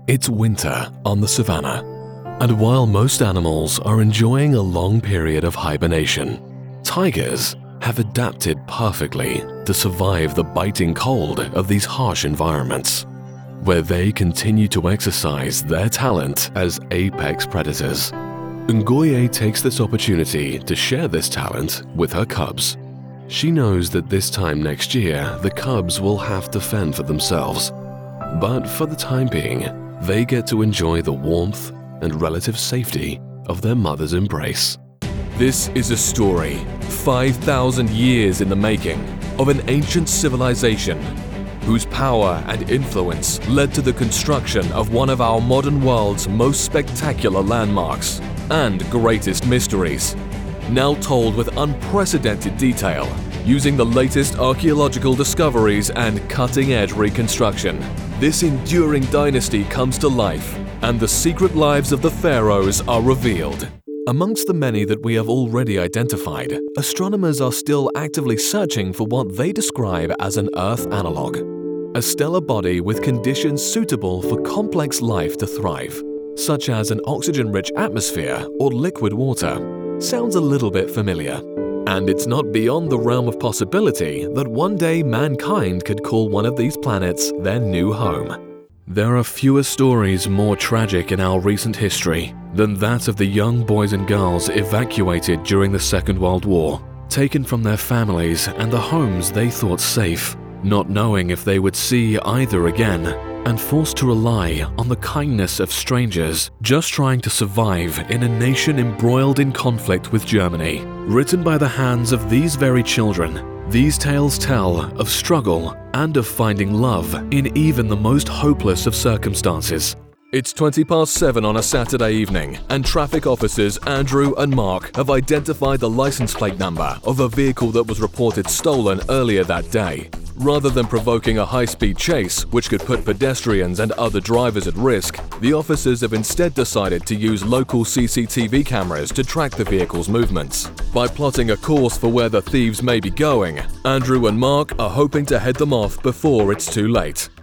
It's winter on the savannah, and while most animals are enjoying a long period of hibernation, tigers have adapted perfectly to survive the biting cold of these harsh environments, where they continue to exercise their talent as apex predators. Ngoye takes this opportunity to share this talent with her cubs. She knows that this time next year, the cubs will have to fend for themselves. But for the time being, they get to enjoy the warmth and relative safety of their mother's embrace. This is a story 5,000 years in the making of an ancient civilization whose power and influence led to the construction of one of our modern world's most spectacular landmarks and greatest mysteries, now told with unprecedented detail using the latest archaeological discoveries and cutting-edge reconstruction. This enduring dynasty comes to life, and the secret lives of the pharaohs are revealed. Amongst the many that we have already identified, astronomers are still actively searching for what they describe as an Earth analog, a stellar body with conditions suitable for complex life to thrive, such as an oxygen-rich atmosphere or liquid water. Sounds a little bit familiar. And it's not beyond the realm of possibility that one day mankind could call one of these planets their new home. There are fewer stories more tragic in our recent history than that of the young boys and girls evacuated during the Second World War, taken from their families and the homes they thought safe, not knowing if they would see either again, and forced to rely on the kindness of strangers just trying to survive in a nation embroiled in conflict with Germany. Written by the hands of these very children, these tales tell of struggle and of finding love in even the most hopeless of circumstances. It's 7:20 on a Saturday evening, and traffic officers Andrew and Mark have identified the license plate number of a vehicle that was reported stolen earlier that day. Rather than provoking a high-speed chase, which could put pedestrians and other drivers at risk, the officers have instead decided to use local CCTV cameras to track the vehicle's movements. By plotting a course for where the thieves may be going, Andrew and Mark are hoping to head them off before it's too late.